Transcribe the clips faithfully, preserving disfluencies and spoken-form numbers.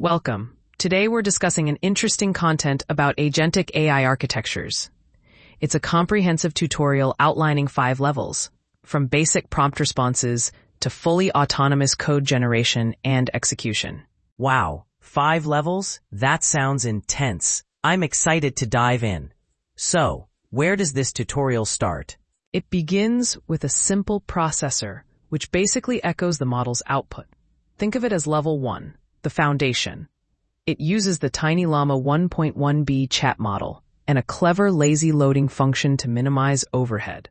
Welcome. Today we're discussing an interesting content about agentic A I architectures. It's a comprehensive tutorial outlining five levels, from basic prompt responses to fully autonomous code generation and execution. Wow, five levels? That sounds intense. I'm excited to dive in. So, where does this tutorial start? It begins with a simple processor, which basically echoes the model's output. Think of it as level one, the foundation. It uses the TinyLlama one point one b chat model and a clever lazy loading function to minimize overhead.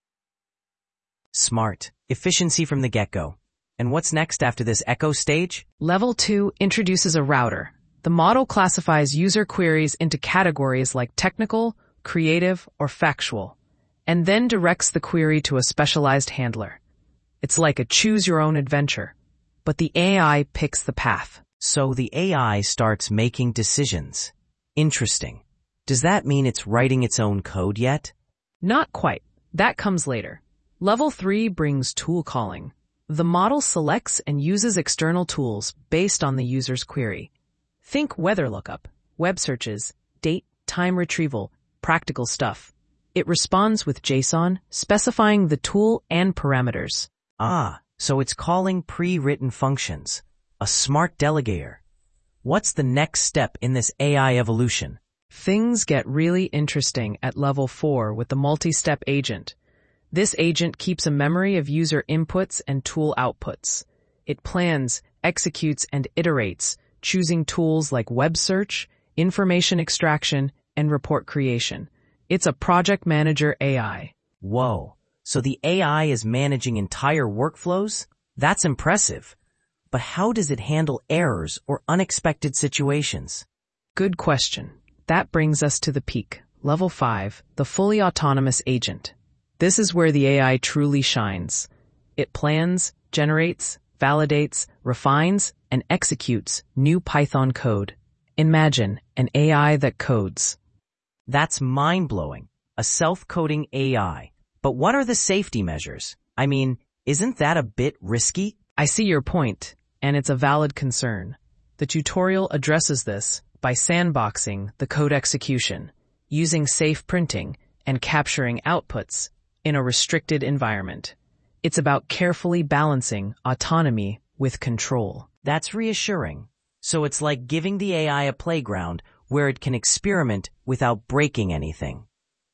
Smart. Efficiency from the get-go. And what's next after this echo stage? Level two introduces a router. The model classifies user queries into categories like technical, creative, or factual, and then directs the query to a specialized handler. It's like a choose-your-own-adventure, but the A I picks the path. So the A I starts making decisions. Interesting. Does that mean it's writing its own code yet? Not quite. That comes later. Level three brings tool calling. The model selects and uses external tools based on the user's query. Think weather lookup, web searches, date, time retrieval, practical stuff. It responds with JSON, specifying the tool and parameters. Ah, so it's calling pre-written functions. A smart delegator. What's the next step in this A I evolution? Things get really interesting at level four with the multi-step agent. This agent keeps a memory of user inputs and tool outputs. It plans, executes, and iterates, choosing tools like web search, information extraction, and report creation. It's a project manager A I. Whoa, so the A I is managing entire workflows? That's impressive. But how does it handle errors or unexpected situations? Good question. That brings us to the peak, level five, the fully autonomous agent. This is where the A I truly shines. It plans, generates, validates, refines, and executes new Python code. Imagine an A I that codes. That's mind-blowing. A self-coding A I. But what are the safety measures? I mean, isn't that a bit risky? I see your point, and it's a valid concern. The tutorial addresses this by sandboxing the code execution, using safe printing, and capturing outputs in a restricted environment. It's about carefully balancing autonomy with control. That's reassuring. So it's like giving the A I a playground where it can experiment without breaking anything.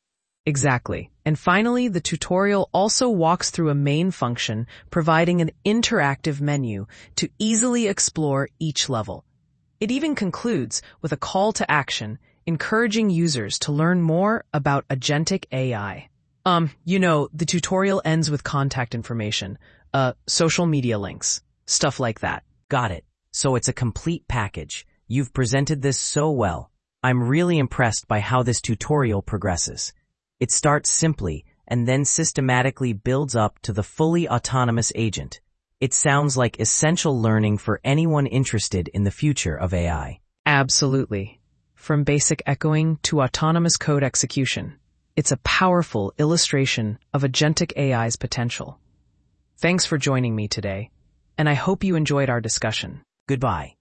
Exactly. And finally, the tutorial also walks through a main function, providing an interactive menu to easily explore each level. It even concludes with a call to action, encouraging users to learn more about agentic A I. Um, you know, the tutorial ends with contact information, uh, social media links, stuff like that. Got it. So it's a complete package. You've presented this so well. I'm really impressed by how this tutorial progresses. It starts simply and then systematically builds up to the fully autonomous agent. It sounds like essential learning for anyone interested in the future of A I. Absolutely. From basic echoing to autonomous code execution, it's a powerful illustration of agentic A I's potential. Thanks for joining me today, and I hope you enjoyed our discussion. Goodbye.